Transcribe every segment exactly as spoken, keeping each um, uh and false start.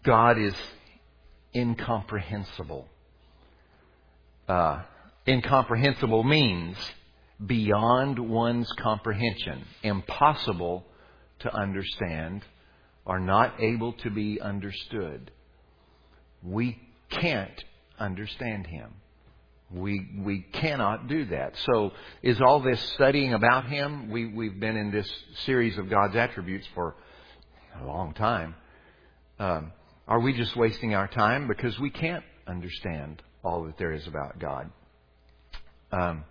God is incomprehensible. Uh, incomprehensible means beyond one's comprehension, impossible to understand, or not able to be understood. We can't understand Him. We we cannot do that. So is all this studying about Him? We, we've been in this series of God's attributes for a long time. Um, are we just wasting our time because we can't understand all that there is about God? Um,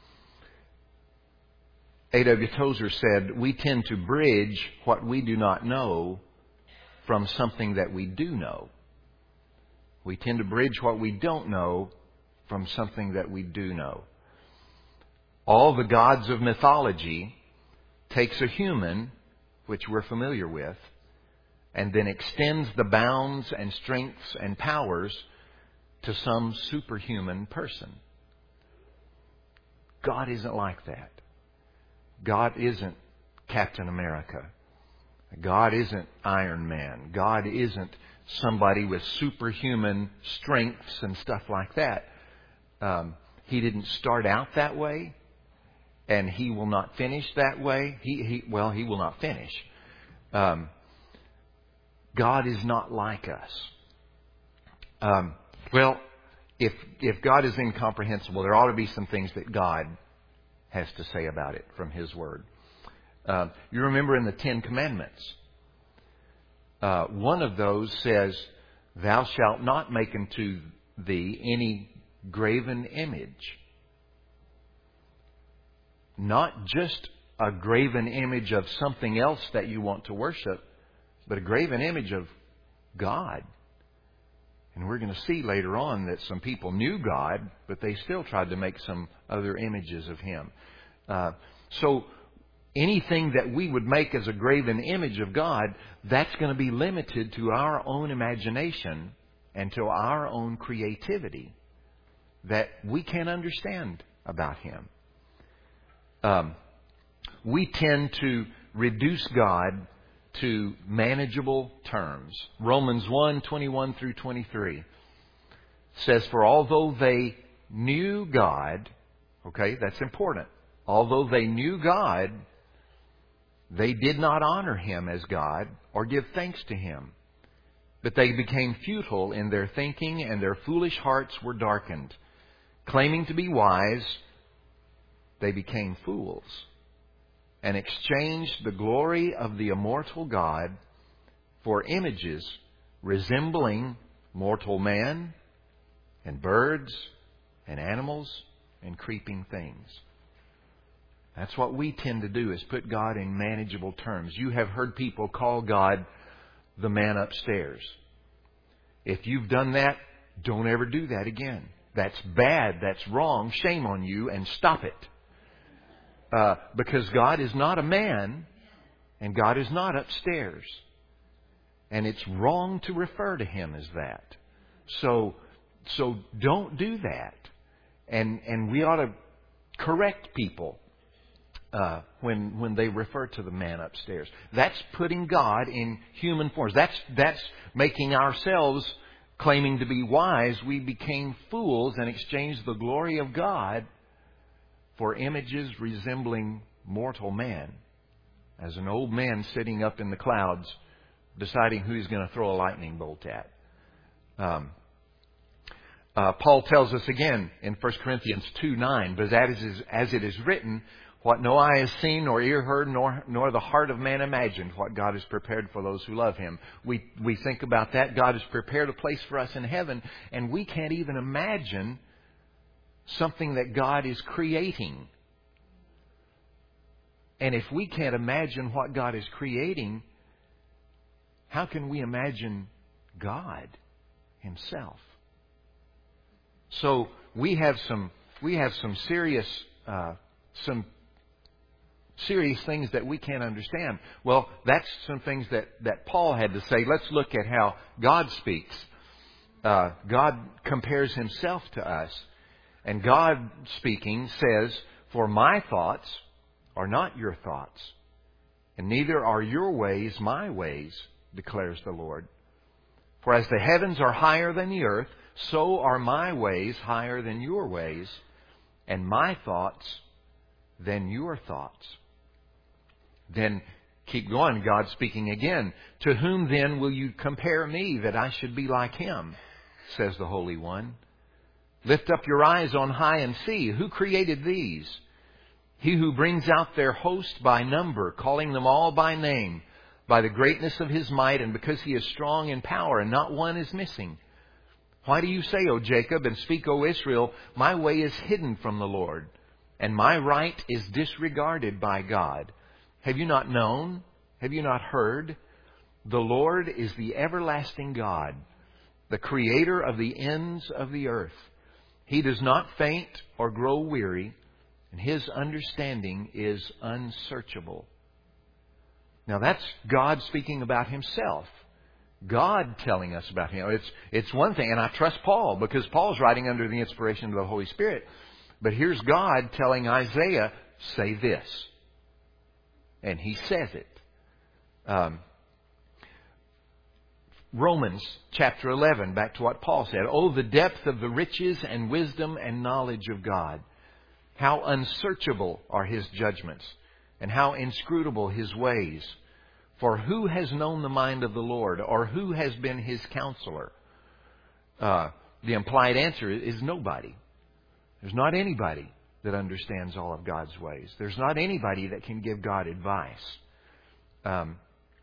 A W Tozer said, we tend to bridge what we do not know from something that we do know. We tend to bridge what we don't know from something that we do know. All the gods of mythology takes a human, which we're familiar with, and then extends the bounds and strengths and powers to some superhuman person. God isn't like that. God isn't Captain America. God isn't Iron Man. God isn't somebody with superhuman strengths and stuff like that. Um, he didn't start out that way, and He will not finish that way. He, he well, He will not finish. Um, God is not like us. Um, well, if if God is incomprehensible, there ought to be some things that God has to say about it from His Word. Uh, you remember in the Ten Commandments, uh, one of those says, "Thou shalt not make unto thee any graven image." Not just a graven image of something else that you want to worship, but a graven image of God. And we're going to see later on that some people knew God, but they still tried to make some other images of Him. Uh, so anything that we would make as a graven image of God, that's going to be limited to our own imagination and to our own creativity that we can't understand about Him. Um, we tend to reduce God to manageable terms. Romans one, twenty-one through twenty-three says, "For although they knew God," okay, that's important. Although they knew God, they did not honor Him as God or give thanks to Him. But they became futile in their thinking, and their foolish hearts were darkened. Claiming to be wise, they became fools, and exchanged the glory of the immortal God for images resembling mortal man and birds and animals and creeping things. That's what we tend to do, is put God in manageable terms. You have heard people call God the man upstairs. If you've done that, don't ever do that again. That's bad. That's wrong. Shame on you, and stop it. Uh, because God is not a man, and God is not upstairs. And it's wrong to refer to Him as that. So, so don't do that. And, and we ought to correct people uh, when, when they refer to the man upstairs. That's putting God in human forms. That's, that's making ourselves claiming to be wise. We became fools and exchanged the glory of God for images resembling mortal man, as an old man sitting up in the clouds deciding who he's going to throw a lightning bolt at. Um, uh, Paul tells us again in First Corinthians two nine, "But as it is, as it is written, what no eye has seen, nor ear heard, nor, nor the heart of man imagined, what God has prepared for those who love Him." We, we think about that. God has prepared a place for us in heaven, and we can't even imagine something that God is creating. And if we can't imagine what God is creating, how can we imagine God Himself? So we have some we have some serious uh, some serious things that we can't understand. Well, that's some things that, that Paul had to say. Let's look at how God speaks. Uh, God compares Himself to us. And God speaking says, "For my thoughts are not your thoughts, and neither are your ways my ways, declares the Lord. For as the heavens are higher than the earth, so are my ways higher than your ways, and my thoughts than your thoughts. Then keep going, God speaking again. To whom then will you compare me that I should be like him? Says the Holy One. Lift up your eyes on high and see. Who created these? He who brings out their host by number, calling them all by name, by the greatness of his might, and because he is strong in power, and not one is missing. Why do you say, O Jacob, and speak, O Israel, my way is hidden from the Lord, and my right is disregarded by God? Have you not known? Have you not heard? The Lord is the everlasting God, the creator of the ends of the earth. He does not faint or grow weary, and his understanding is unsearchable. Now that's God speaking about himself. God telling us about him. It's, it's one thing, and I trust Paul, because Paul's writing under the inspiration of the Holy Spirit. But here's God telling Isaiah, say this. And he says it. Um, Romans chapter eleven, back to what Paul said. Oh, the depth of the riches and wisdom and knowledge of God. How unsearchable are his judgments, and how inscrutable his ways. For who has known the mind of the Lord, or who has been his counselor? Uh, the implied answer is nobody. There's not anybody that understands all of God's ways. There's not anybody that can give God advice. Um,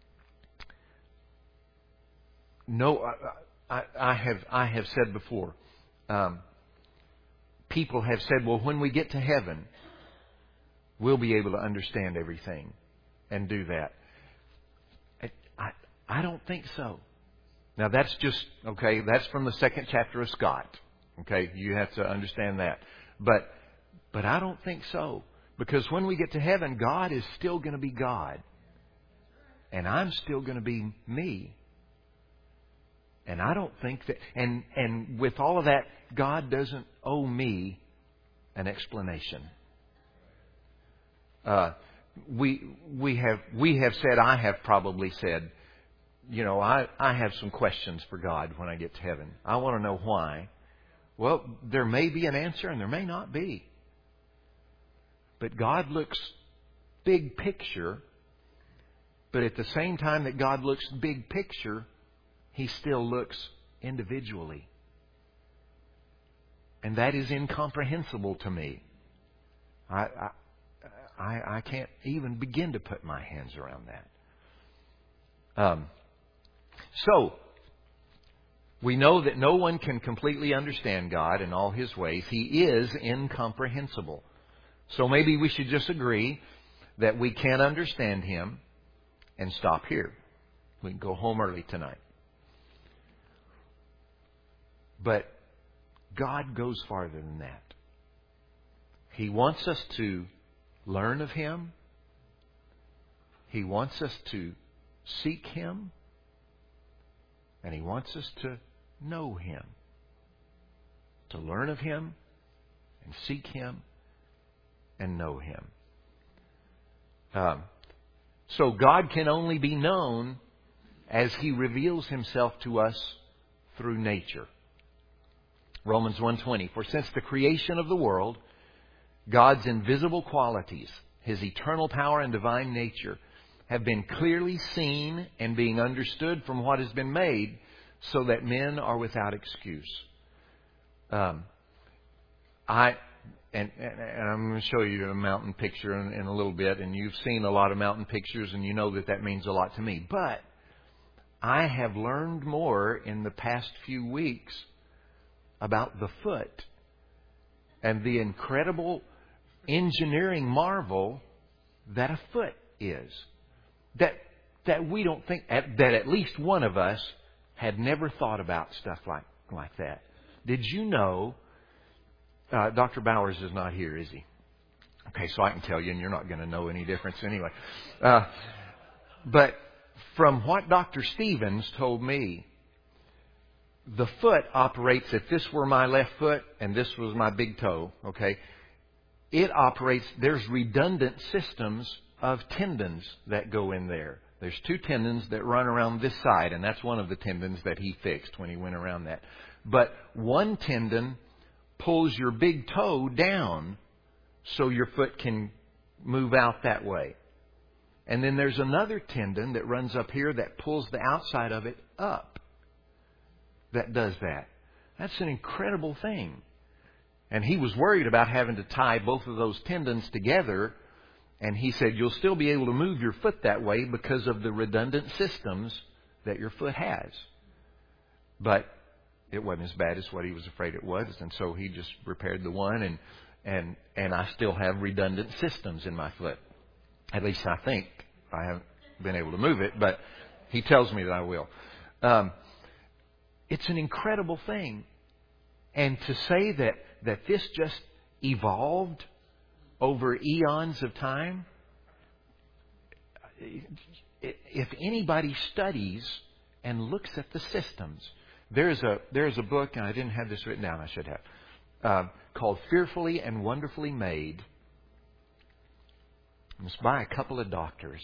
no, I, I, I have I have said before, um, people have said, well, when we get to heaven, we'll be able to understand everything and do that. I, I don't think so. Now that's just, okay, that's from the second chapter of Scott. Okay, you have to understand that. But but I don't think so. Because when we get to heaven, God is still going to be God. And I'm still going to be me. And I don't think that, and, and with all of that, God doesn't owe me an explanation. Uh, we we have we have said, I have probably said, you know, I, I have some questions for God when I get to heaven. I want to know why. Well, there may be an answer and there may not be. But God looks big picture. But at the same time that God looks big picture, He still looks individually. And that is incomprehensible to me. I, I, I, I can't even begin to put my hands around that. Um, so, we know that no one can completely understand God and all His ways. He is incomprehensible. So maybe we should just agree that we can understand Him and stop here. We can go home early tonight. But God goes farther than that. He wants us to learn of Him. He wants us to seek Him. And He wants us to know Him. To learn of Him and seek Him and know Him. Um, so God can only be known as He reveals Himself to us through nature. Romans one twenty, for since the creation of the world, God's invisible qualities, His eternal power and divine nature, have been clearly seen and being understood from what has been made, so that men are without excuse. Um, I and, and, and I'm going to show you a mountain picture in, in a little bit, and you've seen a lot of mountain pictures, and you know that that means a lot to me. But I have learned more in the past few weeks about the foot and the incredible engineering marvel that a foot is. That that we don't think, that at least one of us had never thought about stuff like, like that. Did you know, uh, Doctor Bowers is not here, is he? Okay, so I can tell you, and you're not going to know any difference anyway. Uh, but from what Doctor Stevens told me, the foot operates, if this were my left foot and this was my big toe, okay, it operates, there's redundant systems of tendons that go in there There's two tendons that run around this side, and that's one of the tendons that he fixed when he went around that. But one tendon pulls your big toe down so your foot can move out that way. And then there's another tendon that runs up here that pulls the outside of it up. That does that. That's an incredible thing. And he was worried about having to tie both of those tendons together. And he said, you'll still be able to move your foot that way because of the redundant systems that your foot has. But it wasn't as bad as what he was afraid it was. And so he just repaired the one. And, and, and I still have redundant systems in my foot. At least I think. I haven't been able to move it, but he tells me that I will. Um, it's an incredible thing. And to say that, that this just evolved over eons of time, if anybody studies and looks at the systems, there's a there's a book, and I didn't have this written down, I should have, uh, called Fearfully and Wonderfully Made. It's by a couple of doctors.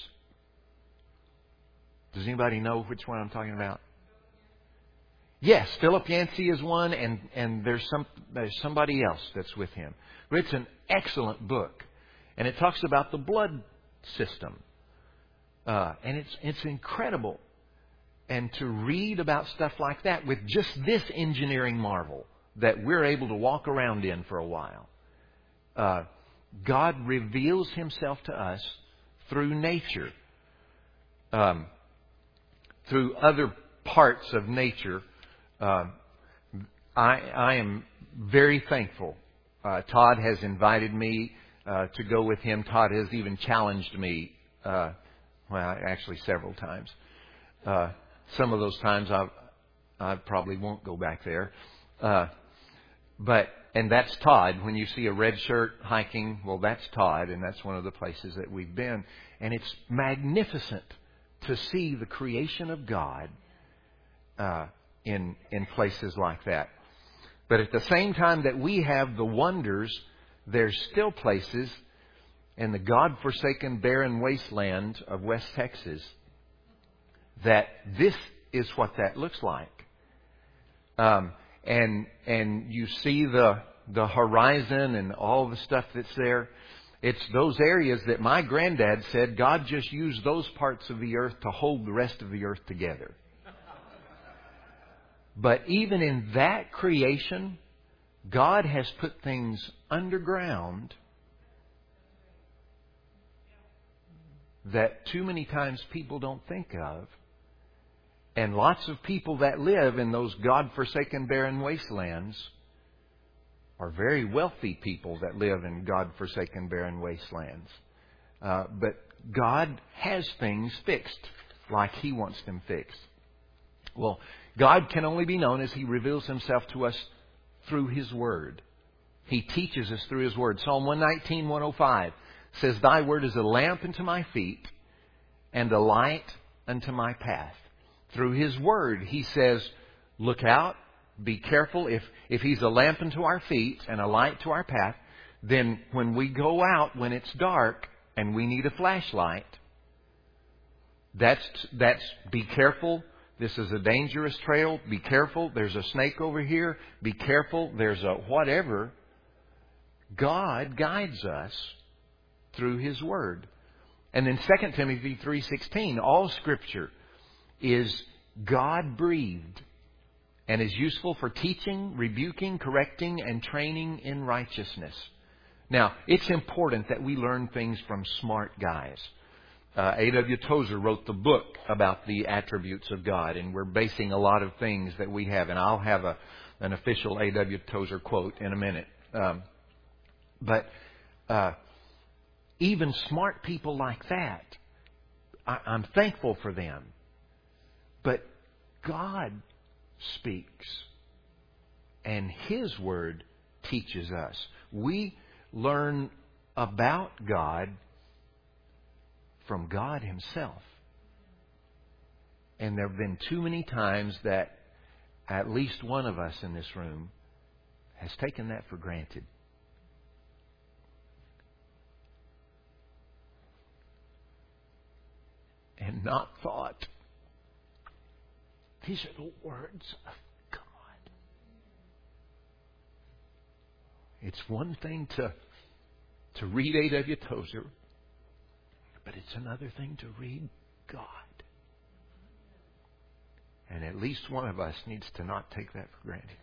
Does anybody know which one I'm talking about? Yes, Philip Yancey is one, and, and there's some there's somebody else that's with him. But it's an excellent book, and it talks about the blood system, uh, and it's it's incredible. And to read about stuff like that with just this engineering marvel that we're able to walk around in for a while. Uh, God reveals Himself to us through nature, um, through other parts of nature. Uh, I, I am very thankful. Uh, Todd has invited me uh, to go with him. Todd has even challenged me, uh, well, actually several times. Uh, some of those times I, I probably won't go back there. Uh, but And that's Todd. When you see a red shirt hiking, well, that's Todd, and that's one of the places that we've been. And it's magnificent to see the creation of God uh, in in places like that. But at the same time that we have the wonders, there's still places in the God-forsaken barren wasteland of West Texas that this is what that looks like. Um, and and you see the the horizon and all the stuff that's there. It's those areas that my granddad said God just used those parts of the earth to hold the rest of the earth together. But even in that creation, God has put things underground that too many times people don't think of. And lots of people that live in those God-forsaken barren wastelands are very wealthy people that live in God-forsaken barren wastelands. Uh, but God has things fixed like He wants them fixed. Well, God can only be known as He reveals Himself to us through His Word. He teaches us through His Word. Psalm one nineteen, one oh five says, Thy Word is a lamp unto my feet and a light unto my path. Through His Word, He says, look out, be careful. If, if He's a lamp unto our feet and a light to our path, then when we go out, when it's dark and we need a flashlight, that's, that's be careful. This is a dangerous trail. Be careful. There's a snake over here. Be careful. There's a whatever. God guides us through His Word. And then Second Timothy three sixteen, all Scripture is God-breathed and is useful for teaching, rebuking, correcting, and training in righteousness. Now, it's important that we learn things from smart guys. Uh, A W Tozer wrote the book about the attributes of God, and we're basing a lot of things that we have. And I'll have a, an official A W Tozer quote in a minute. Um, but uh, even smart people like that, I, I'm thankful for them. But God speaks, and His Word teaches us. We learn about God from God Himself. And there have been too many times that at least one of us in this room has taken that for granted. and not thought. These are the words of God. It's one thing to, to read A W Tozer, but it's another thing to read God. And at least one of us needs to not take that for granted.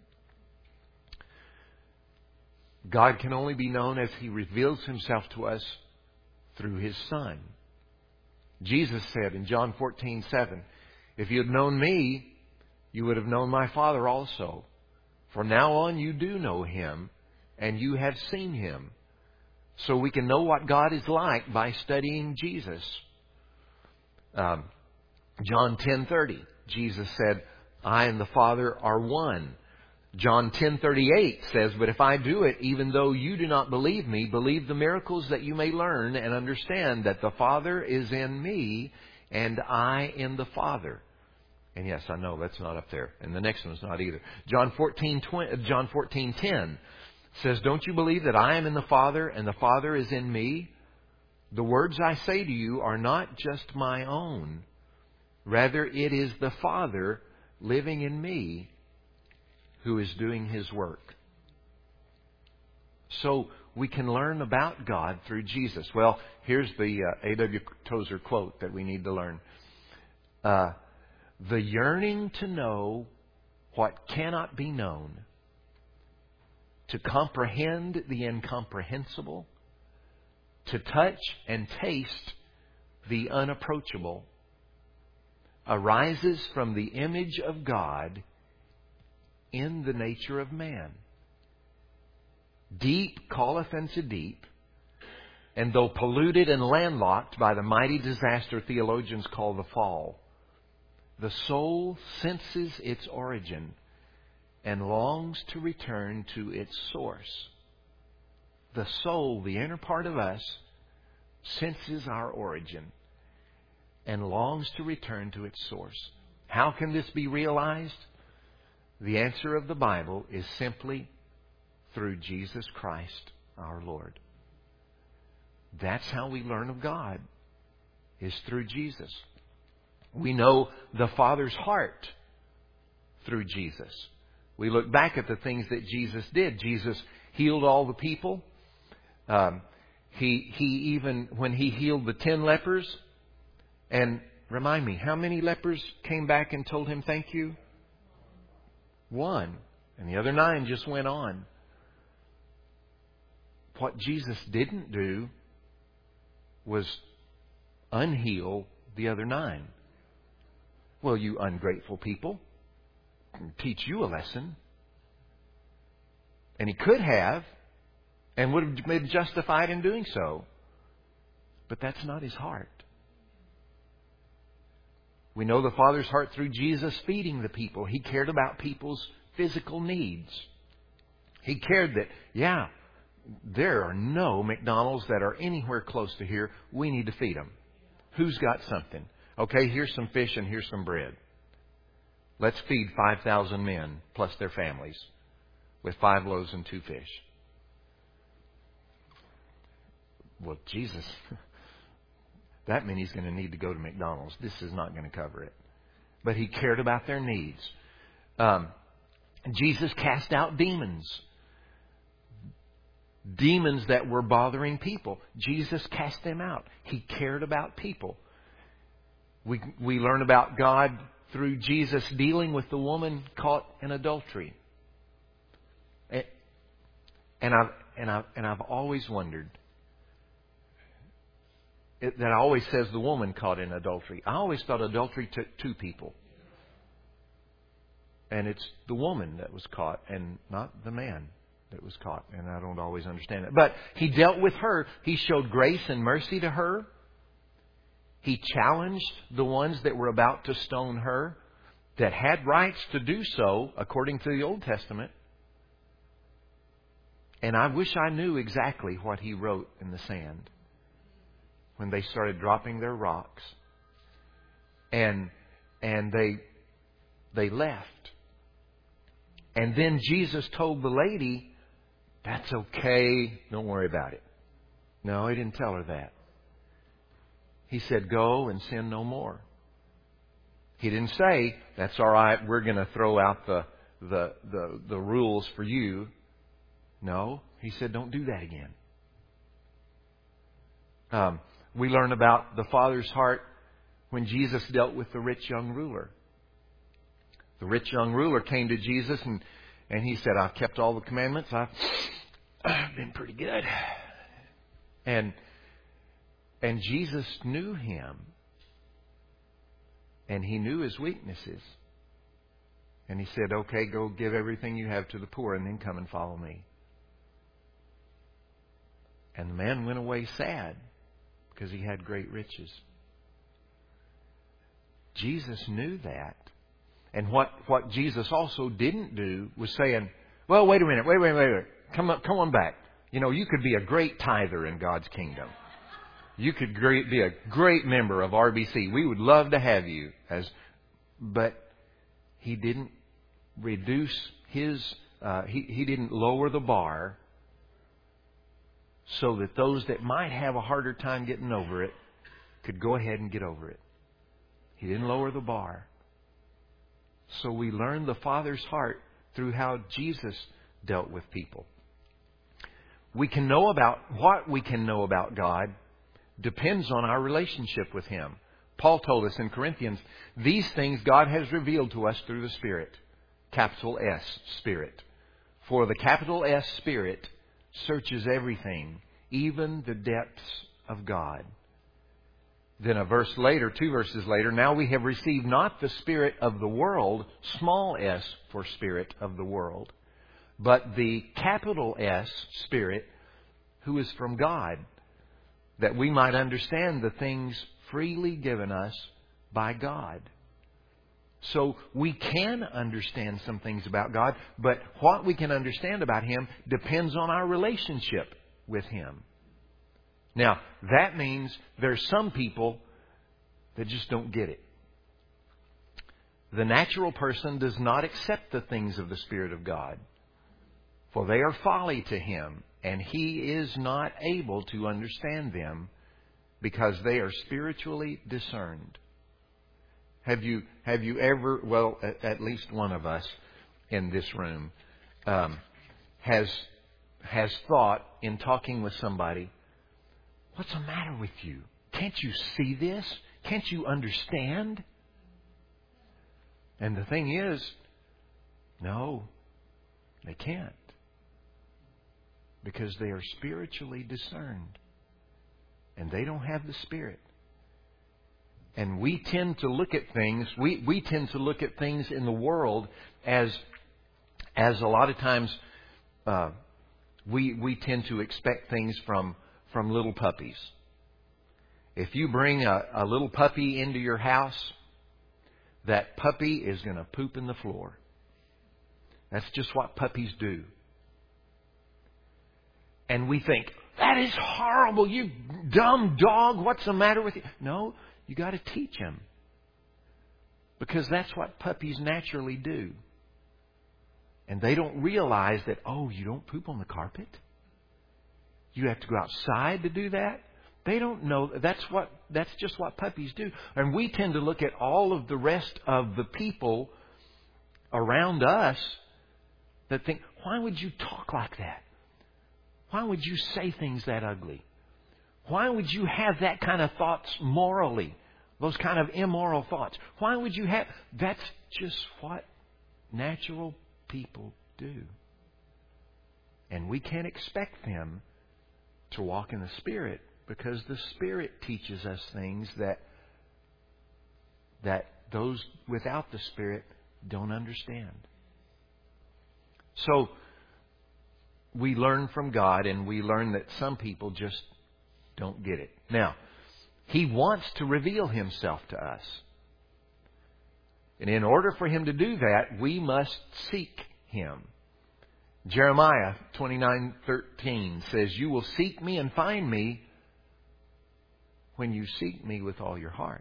God can only be known as He reveals Himself to us through His Son. Jesus said in John fourteen seven, if you had known me, you would have known my Father also. From now on you do know Him, and you have seen Him. So we can know what God is like by studying Jesus. Um, John ten thirty, Jesus said, I and the Father are one. John ten thirty-eight says, but if I do it, even though you do not believe me, believe the miracles that you may learn and understand that the Father is in me and I in the Father. And yes, I know that's not up there. And the next one's not either. John fourteen John fourteen ten says, don't you believe that I am in the Father and the Father is in me? The words I say to you are not just my own. Rather, it is the Father living in me who is doing His work. So we can learn about God through Jesus. Well, here's the uh, A W Tozer quote that we need to learn. Uh, the yearning to know what cannot be known, to comprehend the incomprehensible, to touch and taste the unapproachable, arises from the image of God in the nature of man. Deep calleth unto deep, and though polluted and landlocked by the mighty disaster theologians call the fall, the soul senses its origin and longs to return to its source. The soul, the inner part of us, senses our origin and longs to return to its source. How can this be realized? The answer of the Bible is simply through Jesus Christ our Lord. That's how we learn of God, is through Jesus. We know the Father's heart through Jesus. We look back at the things that Jesus did. Jesus healed all the people. Um, he, he even, when He healed the ten lepers, and remind me, how many lepers came back and told Him thank you? One. And the other nine just went on. What Jesus didn't do was unheal the other nine. Well, you ungrateful people, teach you a lesson. And He could have, and would have been justified in doing so. But that's not His heart. We know the Father's heart through Jesus feeding the people. He cared about people's physical needs. He cared that, yeah, there are no McDonald's that are anywhere close to here. We need to feed them. Who's got something? Okay, here's some fish and here's some bread. Let's feed five thousand men plus their families with five loaves and two fish. Well, Jesus, that means He's going to need to go to McDonald's. This is not going to cover it. But He cared about their needs. Um, Jesus cast out demons. Demons that were bothering people. Jesus cast them out. He cared about people. We, we learn about God through Jesus dealing with the woman caught in adultery. And, and, I've, and, I've, and I've always wondered, It, that always says the woman caught in adultery. I always thought adultery took two people. And it's the woman that was caught and not the man that was caught. And I don't always understand it. But He dealt with her. He showed grace and mercy to her. He challenged the ones that were about to stone her, that had rights to do so according to the Old Testament. And I wish I knew exactly what He wrote in the sand when they started dropping their rocks, and and they they left. And then Jesus told the lady, "That's okay, don't worry about it." No, He didn't tell her that. He said, go and sin no more. He didn't say, that's all right, we're going to throw out the, the, the, the rules for you. No, He said, don't do that again. Um, we learn about the Father's heart when Jesus dealt with the rich young ruler. The rich young ruler came to Jesus and, and he said, I've kept all the commandments. I've, I've been pretty good. And, and Jesus knew him. And He knew his weaknesses. And He said, okay, go give everything you have to the poor and then come and follow me. And the man went away sad because he had great riches. Jesus knew that. And what, what Jesus also didn't do was saying, well, wait a minute, wait, wait, wait, wait. Come on, come on back. You know, you could be a great tither in God's kingdom. You could great, be a great member of R B C. We would love to have you. As, but He didn't reduce his, uh, he, he didn't lower the bar so that those that might have a harder time getting over it could go ahead and get over it. He didn't lower the bar. So we learn the Father's heart through how Jesus dealt with people. We can know about, what we can know about God depends on our relationship with Him. Paul told us in Corinthians, these things God has revealed to us through the Spirit. Capital S, Spirit. For the capital S Spirit searches everything, even the depths of God. Then a verse later, two verses later, now we have received not the spirit of the world, small s for spirit of the world, but the capital S Spirit, who is from God, that we might understand the things freely given us by God. So we can understand some things about God, but what we can understand about Him depends on our relationship with Him. Now, that means there's some people that just don't get it. The natural person does not accept the things of the Spirit of God, for they are folly to him, and he is not able to understand them because they are spiritually discerned. Have you have you ever, well, at, at least one of us in this room um, has has thought in talking with somebody, what's the matter with you? Can't you see this? Can't you understand? And the thing is, no, they can't. Because they are spiritually discerned. And they don't have the Spirit. And we tend to look at things, we, we tend to look at things in the world as, as a lot of times uh, we, we tend to expect things from, from little puppies. If you bring a, a little puppy into your house, that puppy is going to poop in the floor. That's just what puppies do. And we think, that is horrible, you dumb dog, what's the matter with you? No, you got to teach them. Because that's what puppies naturally do. And they don't realize that, oh, you don't poop on the carpet? You have to go outside to do that? They don't know. That's what. That's just what puppies do. And we tend to look at all of the rest of the people around us that think, why would you talk like that? Why would you say things that ugly? Why would you have that kind of thoughts morally? Those kind of immoral thoughts. Why would you have... That's just what natural people do. And we can't expect them to walk in the Spirit because the Spirit teaches us things that that those without the Spirit don't understand. So we learn from God, and we learn that some people just don't get it. Now, He wants to reveal Himself to us. And in order for Him to do that, we must seek Him. Jeremiah twenty-nine thirteen says, you will seek me and find me when you seek me with all your heart.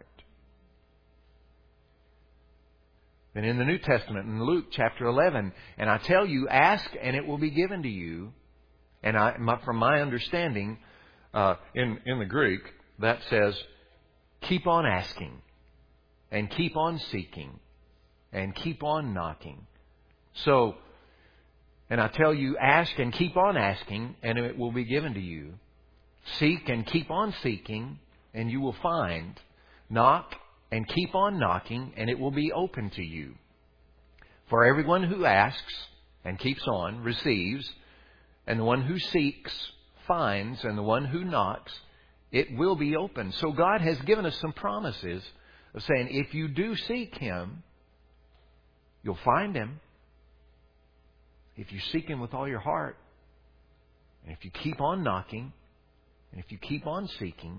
And in the New Testament, in Luke chapter eleven, and I tell you, ask and it will be given to you. And I, my, from my understanding, uh, in, in the Greek, that says, keep on asking and keep on seeking and keep on knocking. So, and I tell you, ask and keep on asking, and it will be given to you. Seek and keep on seeking, and you will find. Knock and keep on knocking, and it will be open to you. For everyone who asks and keeps on receives, and the one who seeks finds, and the one who knocks, it will be open. So God has given us some promises of saying, if you do seek Him, you'll find Him. If you seek Him with all your heart, and if you keep on knocking, and if you keep on seeking.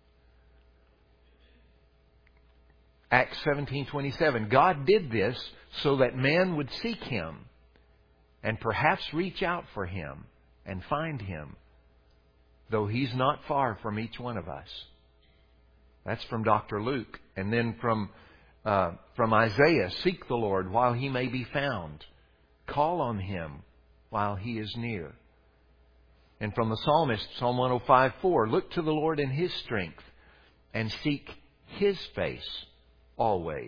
Acts seventeen twenty-seven. God did this so that man would seek Him and perhaps reach out for Him and find Him, though He's not far from each one of us. That's from Doctor Luke. And then from uh, from Isaiah, seek the Lord while He may be found. Call on Him while He is near. And from the psalmist, Psalm one oh five four, look to the Lord in His strength and seek His face always.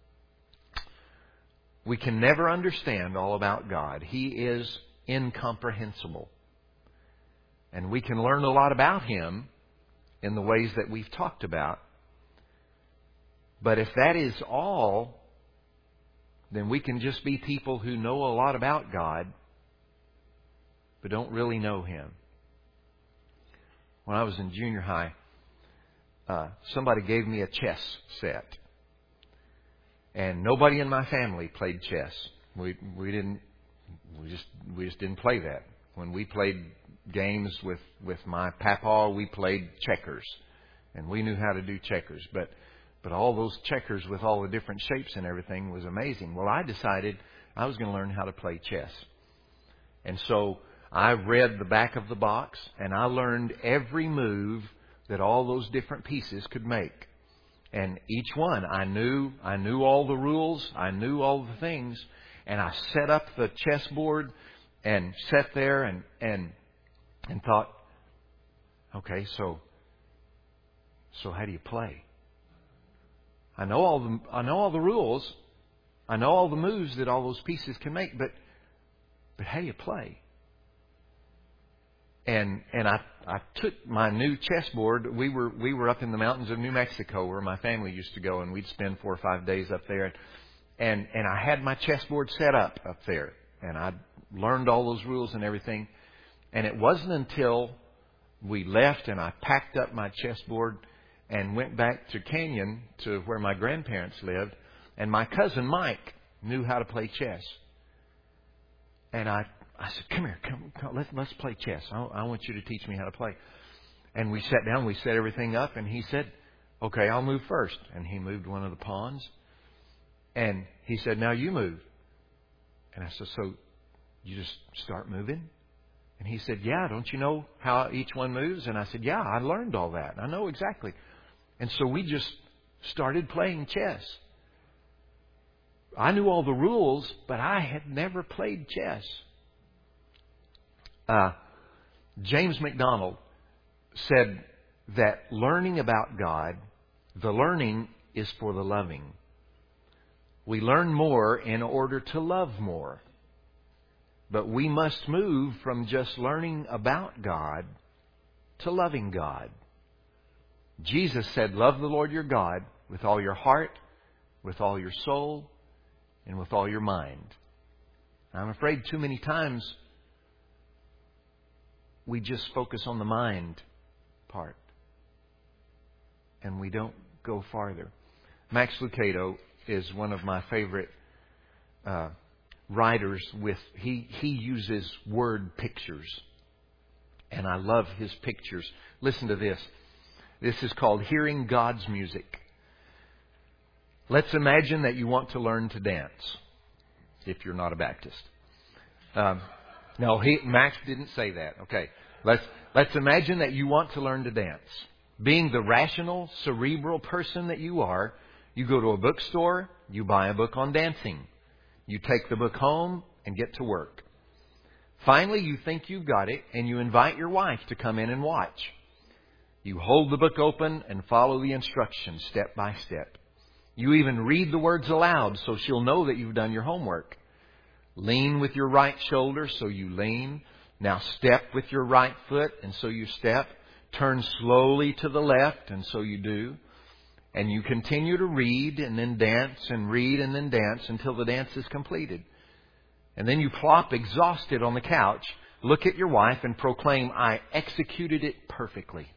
We can never understand all about God. He is incomprehensible. And we can learn a lot about Him in the ways that we've talked about. But if that is all, then we can just be people who know a lot about God, but don't really know Him. When I was in junior high, uh, somebody gave me a chess set. And nobody in my family played chess. We we didn't we just we just didn't play that. When we played games with, with my papa, we played checkers. And we knew how to do checkers. But but all those checkers with all the different shapes and everything was amazing. Well, I decided I was going to learn how to play chess. And so I read the back of the box, and I learned every move that all those different pieces could make. And each one, I knew, I knew all the rules, I knew all the things, and I set up the chessboard and sat there and and and thought, okay, so so how do you play? I know all the I know all the rules, I know all the moves that all those pieces can make, but but how do you play? And and I I took my new chessboard. We were we were up in the mountains of New Mexico where my family used to go, and we'd spend four or five days up there. And and I had my chessboard set up up there, and I learned all those rules and everything. And it wasn't until we left and I packed up my chessboard and went back to Canyon to where my grandparents lived, and my cousin Mike knew how to play chess. And I. I said, come here, come, come let's, let's play chess. I, I want you to teach me how to play. And we sat down, we set everything up, and he said, okay, I'll move first. And he moved one of the pawns. And he said, now you move. And I said, so you just start moving? And he said, yeah, don't you know how each one moves? And I said, yeah, I learned all that. I know exactly. And so we just started playing chess. I knew all the rules, but I had never played chess. Uh, James MacDonald said that learning about God, the learning is for the loving. We learn more in order to love more. But we must move from just learning about God to loving God. Jesus said, love the Lord your God with all your heart, with all your soul, and with all your mind. I'm afraid too many times we just focus on the mind part. And we don't go farther. Max Lucado is one of my favorite uh, writers. With he, he uses word pictures. And I love his pictures. Listen to this. This is called Hearing God's Music. Let's imagine that you want to learn to dance. If you're not a Baptist. Um, No, he, Max didn't say that. Okay, let's let's imagine that you want to learn to dance. Being the rational, cerebral person that you are, you go to a bookstore, you buy a book on dancing. You take the book home and get to work. Finally, you think you've got it, and you invite your wife to come in and watch. You hold the book open and follow the instructions step by step. You even read the words aloud so she'll know that you've done your homework. Lean with your right shoulder, so you lean. Now step with your right foot, and so you step. Turn slowly to the left, and so you do. And you continue to read and then dance and read and then dance until the dance is completed. And then you plop exhausted on the couch, look at your wife and proclaim, "I executed it perfectly."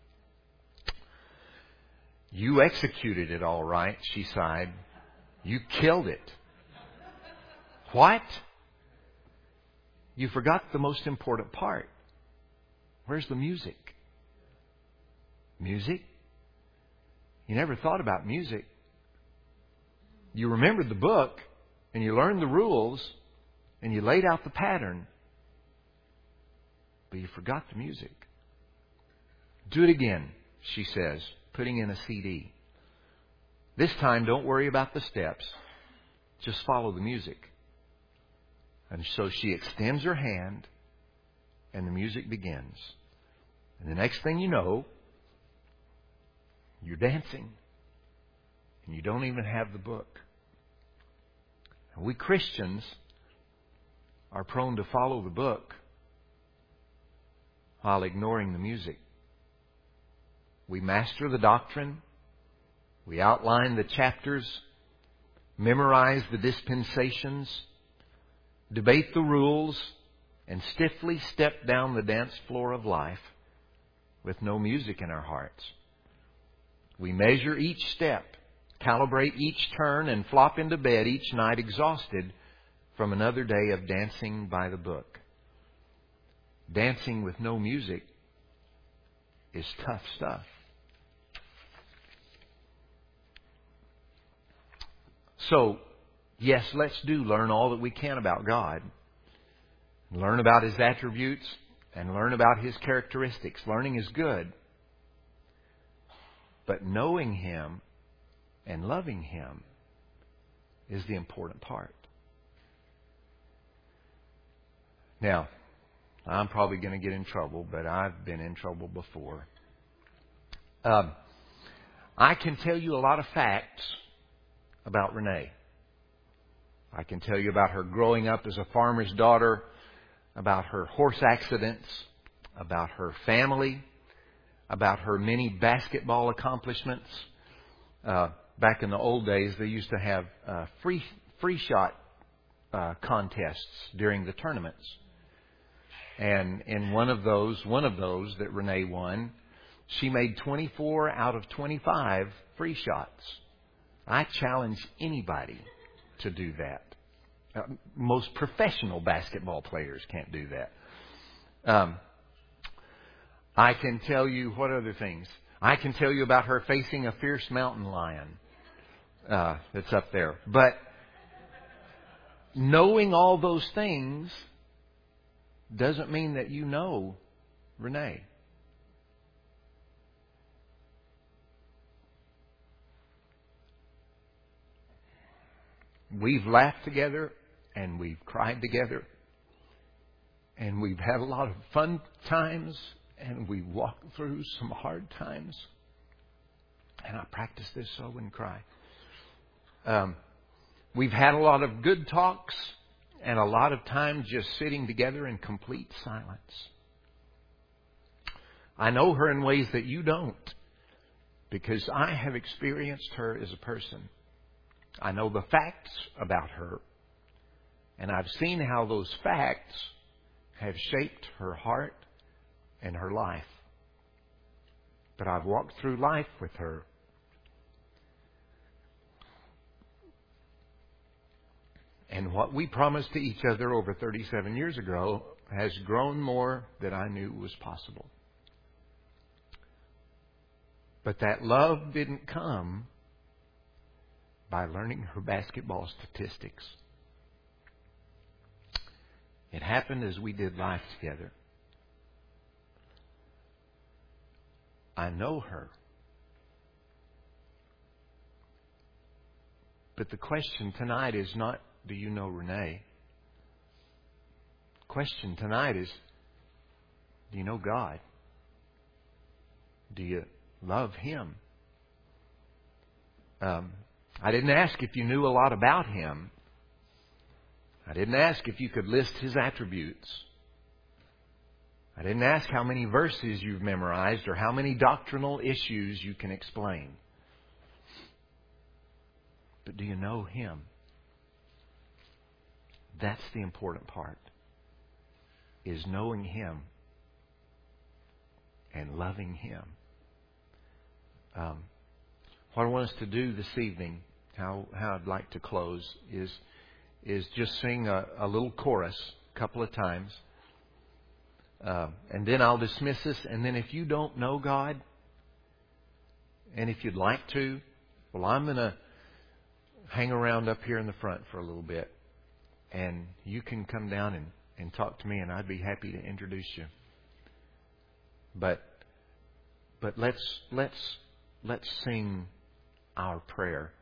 "You executed it all right," she sighed. "You killed it." "What?" "You forgot the most important part. Where's the music?" "Music? You never thought about music. You remembered the book, and you learned the rules, and you laid out the pattern, but you forgot the music." "Do it again," she says, putting in a C D. "This time, don't worry about the steps. Just follow the music." And so she extends her hand, and the music begins. And the next thing you know, you're dancing, and you don't even have the book. And we Christians are prone to follow the book while ignoring the music. We master the doctrine, we outline the chapters, memorize the dispensations, debate the rules, and stiffly step down the dance floor of life with no music in our hearts. We measure each step, calibrate each turn, and flop into bed each night exhausted from another day of dancing by the book. Dancing with no music is tough stuff. So, yes, let's do learn all that we can about God. Learn about His attributes and learn about His characteristics. Learning is good. But knowing Him and loving Him is the important part. Now, I'm probably going to get in trouble, but I've been in trouble before. Um, I can tell you a lot of facts about Renee. I can tell you about her growing up as a farmer's daughter, about her horse accidents, about her family, about her many basketball accomplishments. Uh, back in the old days, they used to have uh, free free shot uh, contests during the tournaments. And in one of those, one of those that Renee won, she made twenty-four out of twenty-five free shots. I challenge anybody to do that. Uh, most professional basketball players can't do that. Um, I can tell you what other things. I can tell you about her facing a fierce mountain lion uh, that's up there. But knowing all those things doesn't mean that you know Renee. We've laughed together and we've cried together and we've had a lot of fun times and we've walked through some hard times. And I practice this so I wouldn't cry. Um, we've had a lot of good talks and a lot of time just sitting together in complete silence. I know her in ways that you don't because I have experienced her as a person. I know the facts about her, and I've seen how those facts have shaped her heart and her life. But I've walked through life with her. And what we promised to each other over thirty-seven years ago has grown more than I knew was possible. But that love didn't come by learning her basketball statistics. It happened as we did life together. I know her. But the question tonight is not, do you know Renee? The question tonight is, do you know God? Do you love Him? Um, I didn't ask if you knew a lot about Him. I didn't ask if you could list His attributes. I didn't ask how many verses you've memorized or how many doctrinal issues you can explain. But do you know Him? That's the important part, is knowing Him and loving Him. Um, what I want us to do this evening, how, how I'd like to close, is, is just sing a, a little chorus a couple of times. Uh, and then I'll dismiss us. And then if you don't know God, and if you'd like to, well, I'm going to hang around up here in the front for a little bit. And you can come down and, and talk to me, and I'd be happy to introduce you. But but let's let's let's sing our prayer